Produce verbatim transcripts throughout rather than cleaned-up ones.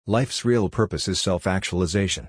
Life's real purpose is self-actualization.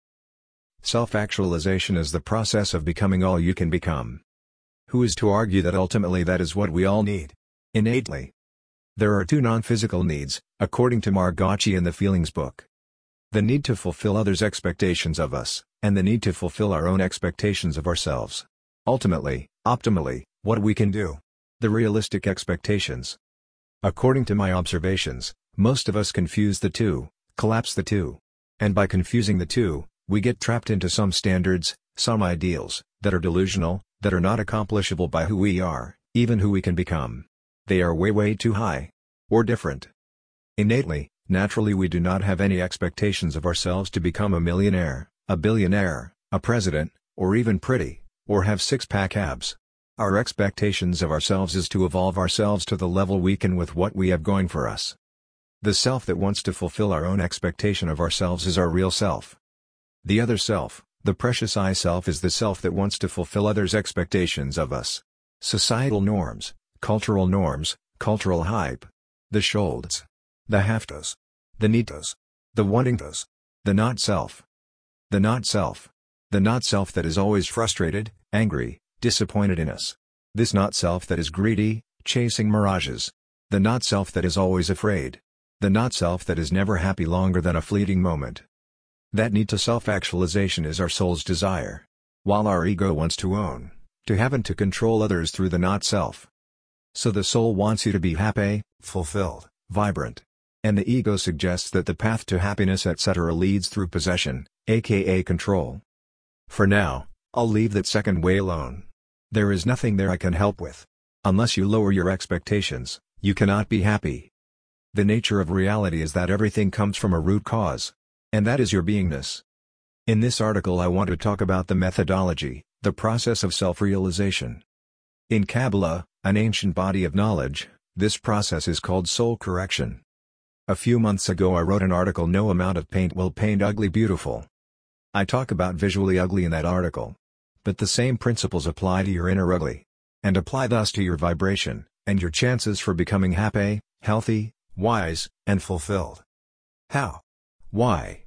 Self-actualization is the process of becoming all you can become. Who is to argue that ultimately that is what we all need? Innately. There are two non-physical needs, according to Margocci in the Feelings book. The need to fulfill others' expectations of us, and the need to fulfill our own expectations of ourselves. Ultimately, optimally, what we can do. The realistic expectations. According to my observations, most of us confuse the two, collapse the two. And by confusing the two, we get trapped into some standards, some ideals, that are delusional, that are not accomplishable by who we are, even who we can become. They are way way too high. Or different. Innately, naturally we do not have any expectations of ourselves to become a millionaire, a billionaire, a president, or even pretty, or have six-pack abs. Our expectations of ourselves is to evolve ourselves to the level we can with what we have going for us. The self that wants to fulfill our own expectation of ourselves is our real self. The other self, the precious I self, is the self that wants to fulfill others' expectations of us. Societal norms, cultural norms, cultural hype. The shoulds. The have-tos. The need-tos. The wanting-tos. The not-self. The not-self. The not-self that is always frustrated, angry, disappointed in us. This not-self that is greedy, chasing mirages. The not-self that is always afraid. The not-self that is never happy longer than a fleeting moment. That need to self-actualization is our soul's desire. While our ego wants to own, to have and to control others through the not-self. So the soul wants you to be happy, fulfilled, vibrant. And the ego suggests that the path to happiness et cetera leads through possession, aka control. For now, I'll leave that second way alone. There is nothing there I can help with. Unless you lower your expectations, you cannot be happy. The nature of reality is that everything comes from a root cause. And that is your beingness. In this article I want to talk about the methodology, the process of self-realization. In Kabbalah, an ancient body of knowledge, this process is called soul correction. A few months ago I wrote an article, "No amount of paint will paint ugly beautiful." I talk about visually ugly in that article. But the same principles apply to your inner ugly. And apply thus to your vibration, and your chances for becoming happy, healthy, wise, and fulfilled. How? Why?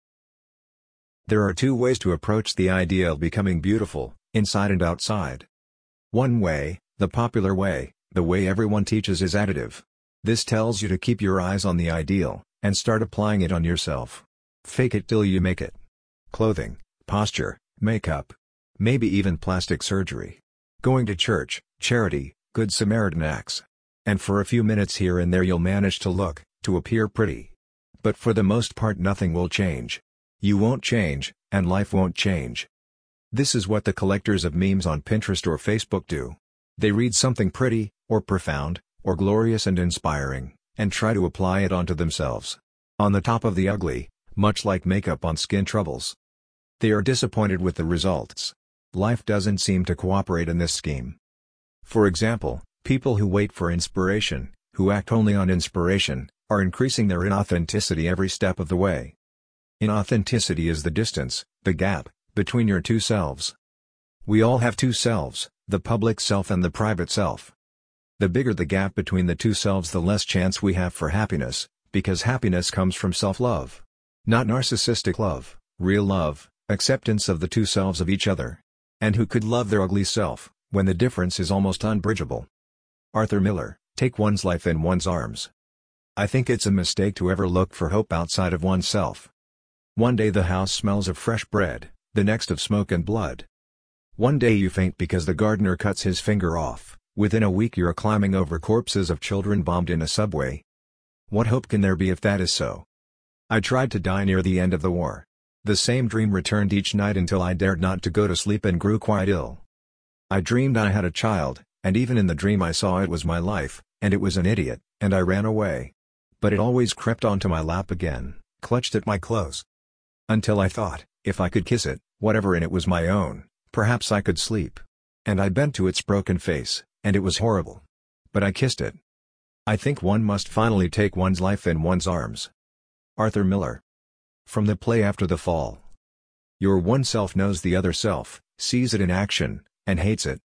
There are two ways to approach the idea of becoming beautiful, inside and outside. One way, the popular way, the way everyone teaches, is additive. This tells you to keep your eyes on the ideal, and start applying it on yourself. Fake it till you make it. Clothing, posture, makeup. Maybe even plastic surgery. Going to church, charity, Good Samaritan acts. And for a few minutes here and there you'll manage to look, to appear pretty. But for the most part nothing will change. You won't change, and life won't change. This is what the collectors of memes on Pinterest or Facebook do. They read something pretty, or profound, or glorious and inspiring, and try to apply it onto themselves. On the top of the ugly, much like makeup on skin troubles. They are disappointed with the results. Life doesn't seem to cooperate in this scheme. For example, people who wait for inspiration, who act only on inspiration, are increasing their inauthenticity every step of the way. Inauthenticity is the distance, the gap, between your two selves. We all have two selves, the public self and the private self. The bigger the gap between the two selves, the less chance we have for happiness, because happiness comes from self-love. Not narcissistic love, real love, acceptance of the two selves of each other. And who could love their ugly self, when the difference is almost unbridgeable? Arthur Miller, Take One's Life in One's Arms. I think it's a mistake to ever look for hope outside of oneself. One day the house smells of fresh bread, the next of smoke and blood. One day you faint because the gardener cuts his finger off, within a week you're climbing over corpses of children bombed in a subway. What hope can there be if that is so? I tried to die near the end of the war. The same dream returned each night until I dared not to go to sleep and grew quite ill. I dreamed I had a child, and even in the dream I saw it was my life, and it was an idiot, and I ran away. But it always crept onto my lap again, clutched at my clothes. Until I thought, if I could kiss it, whatever in it was my own, perhaps I could sleep. And I bent to its broken face, and it was horrible. But I kissed it. I think one must finally take one's life in one's arms. Arthur Miller. From the play After the Fall. Your one self knows the other self, sees it in action, and hates it.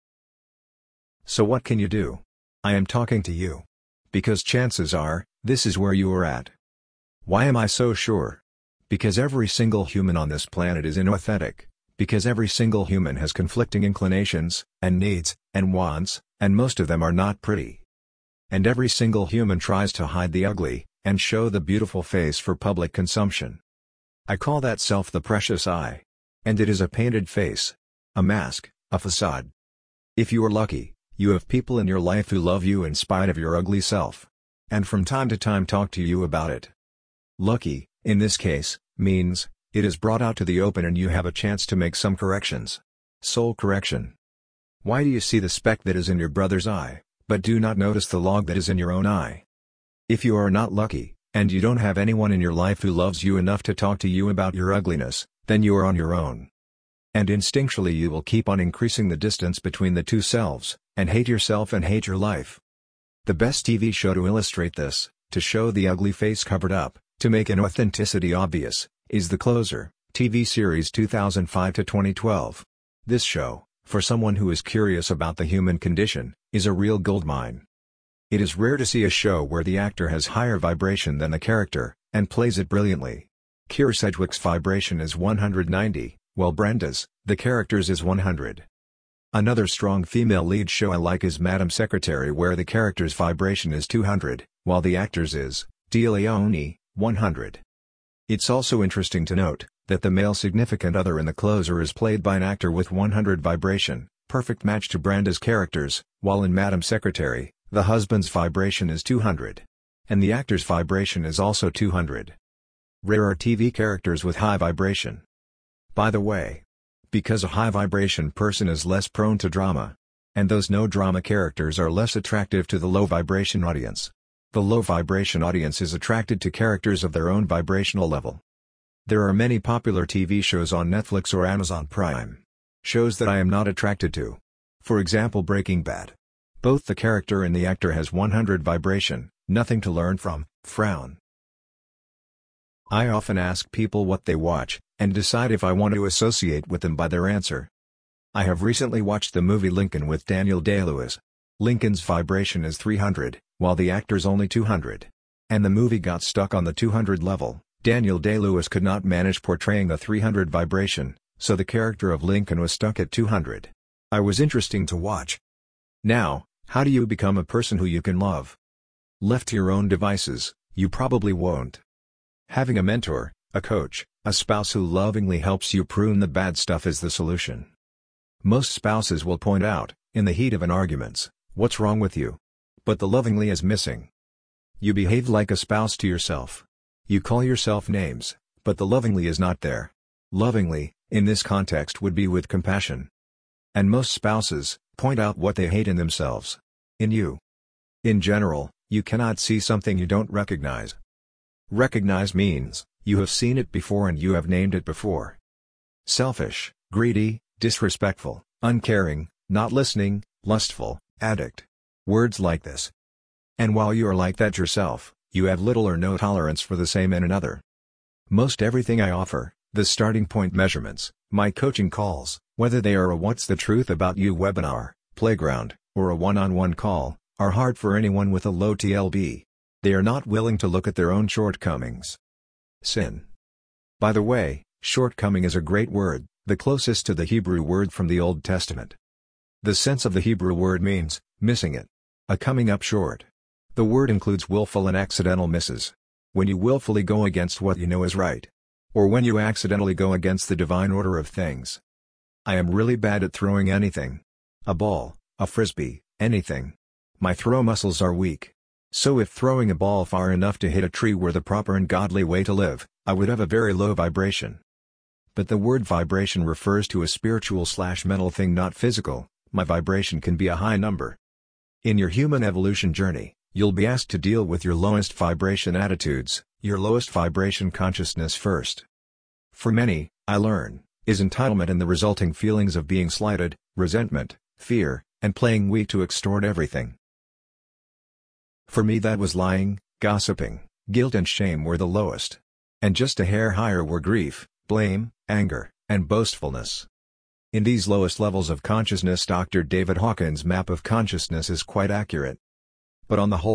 So what can you do? I am talking to you. Because chances are, this is where you are at. Why am I so sure? Because every single human on this planet is inauthentic, because every single human has conflicting inclinations, and needs, and wants, and most of them are not pretty. And every single human tries to hide the ugly, and show the beautiful face for public consumption. I call that self the precious eye. And it is a painted face. A mask, a facade. If you are lucky, you have people in your life who love you in spite of your ugly self. And from time to time talk to you about it. Lucky, in this case, means, it is brought out to the open and you have a chance to make some corrections. Soul correction. Why do you see the speck that is in your brother's eye, but do not notice the log that is in your own eye? If you are not lucky, and you don't have anyone in your life who loves you enough to talk to you about your ugliness, then you are on your own. And instinctually you will keep on increasing the distance between the two selves, and hate yourself and hate your life. The best T V show to illustrate this, to show the ugly face covered up, to make inauthenticity obvious, is The Closer, T V series two thousand five to twenty twelve. This show, for someone who is curious about the human condition, is a real goldmine. It is rare to see a show where the actor has higher vibration than the character, and plays it brilliantly. Keira Sedgwick's vibration is one hundred ninety, while Brenda's, the character's, is one hundred. Another strong female lead show I like is Madam Secretary, where the character's vibration is two hundred, while the actor's is, De Leon, one hundred. It's also interesting to note, that the male significant other in The Closer is played by an actor with one hundred vibration, perfect match to Brenda's characters, while in Madam Secretary, the husband's vibration is two hundred. And the actor's vibration is also two hundred. Rare are T V characters with high vibration. By the way. Because a high vibration person is less prone to drama. And those no drama characters are less attractive to the low vibration audience. The low vibration audience is attracted to characters of their own vibrational level. There are many popular T V shows on Netflix or Amazon Prime. Shows that I am not attracted to. For example, Breaking Bad. Both the character and the actor has one hundred vibration, nothing to learn from, frown. I often ask people what they watch, and decide if I want to associate with them by their answer. I have recently watched the movie Lincoln with Daniel Day-Lewis. Lincoln's vibration is three hundred, while the actor's only two hundred. And the movie got stuck on the two hundred level. Daniel Day-Lewis could not manage portraying the three hundred vibration, so the character of Lincoln was stuck at two hundred. I was interesting to watch. Now, how do you become a person who you can love? Left to your own devices, you probably won't. Having a mentor, a coach, a spouse who lovingly helps you prune the bad stuff is the solution. Most spouses will point out, in the heat of an argument, what's wrong with you? But the lovingly is missing. You behave like a spouse to yourself. You call yourself names, but the lovingly is not there. Lovingly, in this context, would be with compassion. And most spouses point out what they hate in themselves. In you. In general, you cannot see something you don't recognize. Recognize means, you have seen it before and you have named it before. Selfish, greedy, disrespectful, uncaring, not listening, lustful, addict. Words like this. And while you are like that yourself, you have little or no tolerance for the same in another. Most everything I offer, the starting point measurements, my coaching calls, whether they are a What's the Truth About You webinar, playground, or a one-on-one call, are hard for anyone with a low T L B. They are not willing to look at their own shortcomings. Sin. By the way, shortcoming is a great word, the closest to the Hebrew word from the Old Testament. The sense of the Hebrew word means, missing it. A coming up short. The word includes willful and accidental misses. When you willfully go against what you know is right. Or when you accidentally go against the divine order of things. I am really bad at throwing anything. A ball, a frisbee, anything. My throw muscles are weak. So if throwing a ball far enough to hit a tree were the proper and godly way to live, I would have a very low vibration. But the word vibration refers to a spiritual slash mental thing, not physical. My vibration can be a high number. In your human evolution journey, you'll be asked to deal with your lowest vibration attitudes, your lowest vibration consciousness first. For many, I learn, is entitlement and the resulting feelings of being slighted, resentment, fear, and playing weak to extort everything. For me that was lying, gossiping, guilt and shame were the lowest. And just a hair higher were grief, blame, anger, and boastfulness. In these lowest levels of consciousness, Doctor David Hawkins' map of consciousness is quite accurate. But on the whole,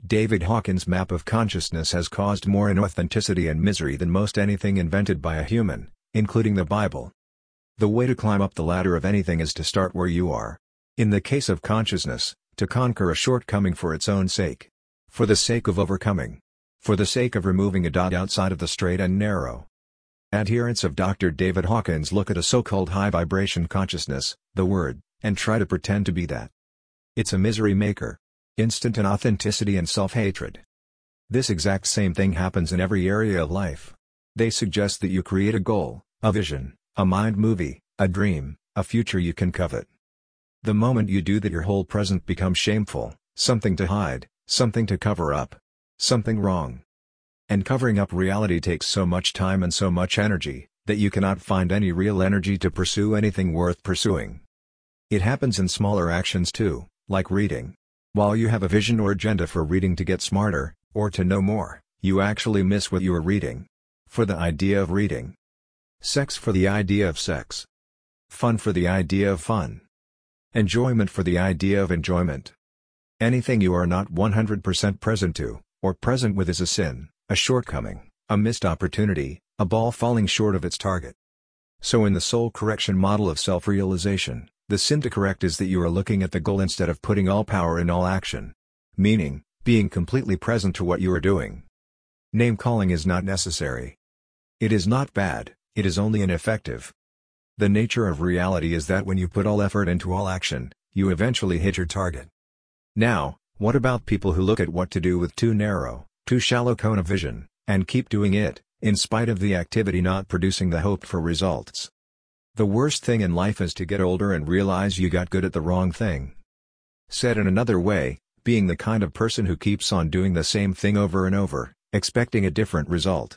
David Hawkins' map of consciousness has caused more inauthenticity and misery than most anything invented by a human, including the Bible. The way to climb up the ladder of anything is to start where you are. In the case of consciousness, to conquer a shortcoming for its own sake. For the sake of overcoming. For the sake of removing a dot outside of the straight and narrow. Adherents of Doctor David Hawkins look at a so-called high-vibration consciousness, the Word, and try to pretend to be that. It's a misery maker. Instant inauthenticity and self-hatred. This exact same thing happens in every area of life. They suggest that you create a goal, a vision, a mind movie, a dream, a future you can covet. The moment you do that, your whole present becomes shameful, something to hide, something to cover up. Something wrong. And covering up reality takes so much time and so much energy, that you cannot find any real energy to pursue anything worth pursuing. It happens in smaller actions too, like reading. While you have a vision or agenda for reading to get smarter, or to know more, you actually miss what you are reading. For the idea of reading. Sex for the idea of sex. Fun for the idea of fun. Enjoyment for the idea of enjoyment. Anything you are not one hundred percent present to, or present with, is a sin, a shortcoming, a missed opportunity, a ball falling short of its target. So in the soul correction model of self-realization, the sin to correct is that you are looking at the goal instead of putting all power in all action. Meaning, being completely present to what you are doing. Name-calling is not necessary. It is not bad, it is only ineffective. The nature of reality is that when you put all effort into all action, you eventually hit your target. Now, what about people who look at what to do with too narrow, too shallow cone of vision, and keep doing it, in spite of the activity not producing the hoped for results? The worst thing in life is to get older and realize you got good at the wrong thing. Said in another way, being the kind of person who keeps on doing the same thing over and over, expecting a different result.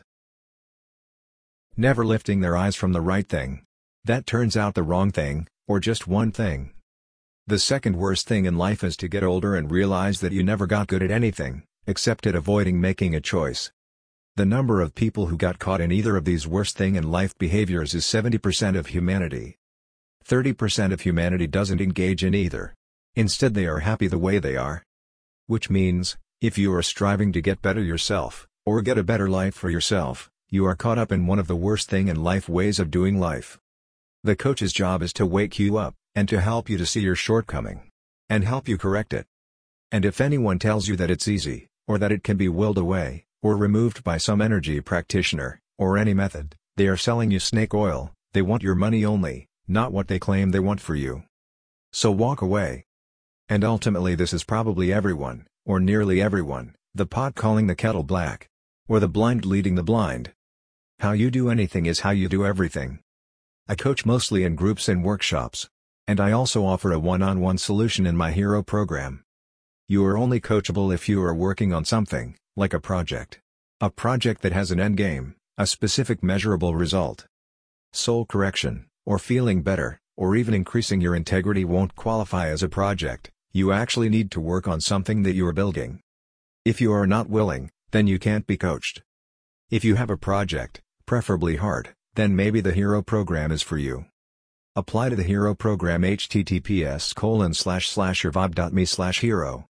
Never lifting their eyes from the right thing. That turns out the wrong thing, or just one thing. The second worst thing in life is to get older and realize that you never got good at anything, except at avoiding making a choice. The number of people who got caught in either of these worst thing in life behaviors is seventy percent of humanity. thirty percent of humanity doesn't engage in either. Instead, they are happy the way they are. Which means, if you are striving to get better yourself, or get a better life for yourself, you are caught up in one of the worst thing in life ways of doing life. The coach's job is to wake you up, and to help you to see your shortcoming. And help you correct it. And if anyone tells you that it's easy, or that it can be willed away, or removed by some energy practitioner, or any method, they are selling you snake oil. They want your money only, not what they claim they want for you. So walk away. And ultimately this is probably everyone, or nearly everyone, the pot calling the kettle black. Or the blind leading the blind. How you do anything is how you do everything. I coach mostly in groups and workshops. And I also offer a one-on-one solution in my Hero program. You are only coachable if you are working on something, like a project. A project that has an end game, a specific measurable result. Soul correction, or feeling better, or even increasing your integrity won't qualify as a project. You actually need to work on something that you are building. If you are not willing, then you can't be coached. If you have a project, preferably hard, then maybe the Hero program is for you. Apply to the Hero program https colon slash slash revive dot me slash hero.